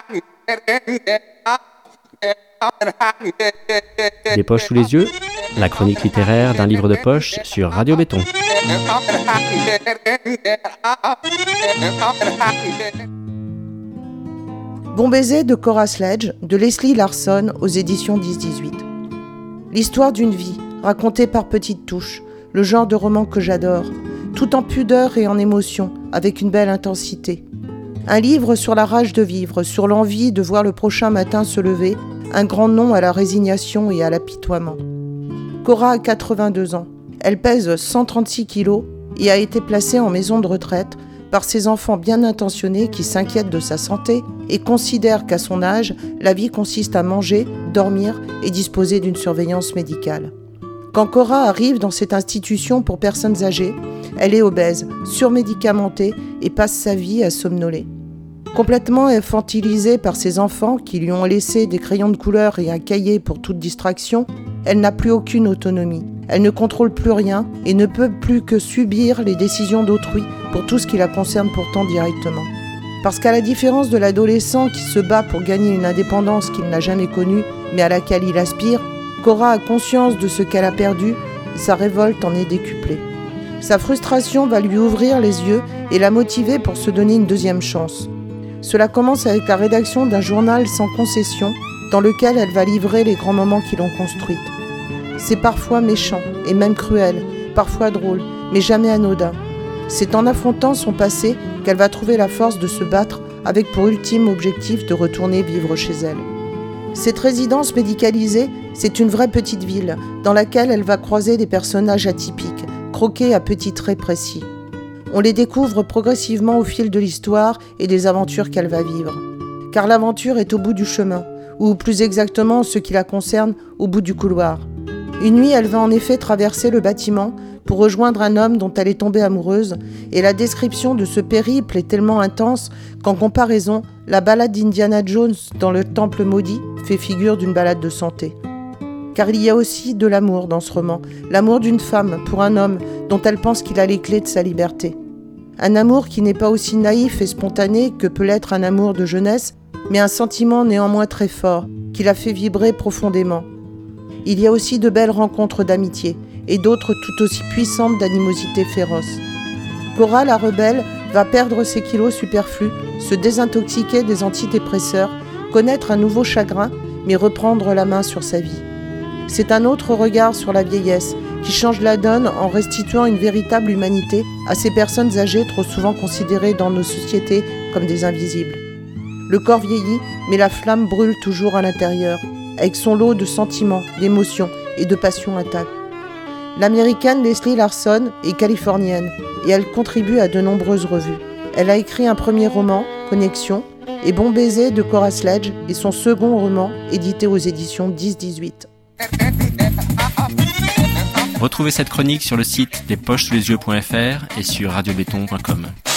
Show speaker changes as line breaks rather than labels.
Des poches sous les yeux, la chronique littéraire d'un livre de poche sur Radio Béton.
Bon baiser de Cora Sledge de Leslie Larson aux éditions 10-18. L'histoire d'une vie, racontée par petites touches, le genre de roman que j'adore, tout en pudeur et en émotion, avec une belle intensité. Un livre sur la rage de vivre, sur l'envie de voir le prochain matin se lever, un grand non à la résignation et à l'apitoiement. Cora a 82 ans. Elle pèse 136 kilos et a été placée en maison de retraite par ses enfants bien intentionnés qui s'inquiètent de sa santé et considèrent qu'à son âge, la vie consiste à manger, dormir et disposer d'une surveillance médicale. Quand Cora arrive dans cette institution pour personnes âgées, elle est obèse, surmédicamentée et passe sa vie à somnoler. Complètement infantilisée par ses enfants qui lui ont laissé des crayons de couleur et un cahier pour toute distraction, elle n'a plus aucune autonomie. Elle ne contrôle plus rien et ne peut plus que subir les décisions d'autrui pour tout ce qui la concerne pourtant directement. Parce qu'à la différence de l'adolescent qui se bat pour gagner une indépendance qu'il n'a jamais connue mais à laquelle il aspire, Cora a conscience de ce qu'elle a perdu et sa révolte en est décuplée. Sa frustration va lui ouvrir les yeux et la motiver pour se donner une deuxième chance. Cela commence avec la rédaction d'un journal sans concession dans lequel elle va livrer les grands moments qui l'ont construite. C'est parfois méchant et même cruel, parfois drôle, mais jamais anodin. C'est en affrontant son passé qu'elle va trouver la force de se battre avec pour ultime objectif de retourner vivre chez elle. Cette résidence médicalisée, c'est une vraie petite ville dans laquelle elle va croiser des personnages atypiques, croqués à petits traits précis. On les découvre progressivement au fil de l'histoire et des aventures qu'elle va vivre. Car l'aventure est au bout du chemin, ou plus exactement ce qui la concerne, au bout du couloir. Une nuit, elle va en effet traverser le bâtiment pour rejoindre un homme dont elle est tombée amoureuse, et la description de ce périple est tellement intense qu'en comparaison, la balade d'Indiana Jones dans le temple maudit fait figure d'une balade de santé. Car il y a aussi de l'amour dans ce roman, l'amour d'une femme pour un homme dont elle pense qu'il a les clés de sa liberté. Un amour qui n'est pas aussi naïf et spontané que peut l'être un amour de jeunesse, mais un sentiment néanmoins très fort, qui la fait vibrer profondément. Il y a aussi de belles rencontres d'amitié, et d'autres tout aussi puissantes d'animosité féroce. Cora, la rebelle, va perdre ses kilos superflus, se désintoxiquer des antidépresseurs, connaître un nouveau chagrin, mais reprendre la main sur sa vie. C'est un autre regard sur la vieillesse, qui change la donne en restituant une véritable humanité à ces personnes âgées trop souvent considérées dans nos sociétés comme des invisibles. Le corps vieillit, mais la flamme brûle toujours à l'intérieur, avec son lot de sentiments, d'émotions et de passions intactes. L'américaine Leslie Larson est californienne et elle contribue à de nombreuses revues. Elle a écrit un premier roman, Connexion, et Bon baiser de Cora Sledge est son second roman, édité aux éditions 10-18.
Retrouvez cette chronique sur le site despochessouslesyeux.fr et sur radiobéton.com.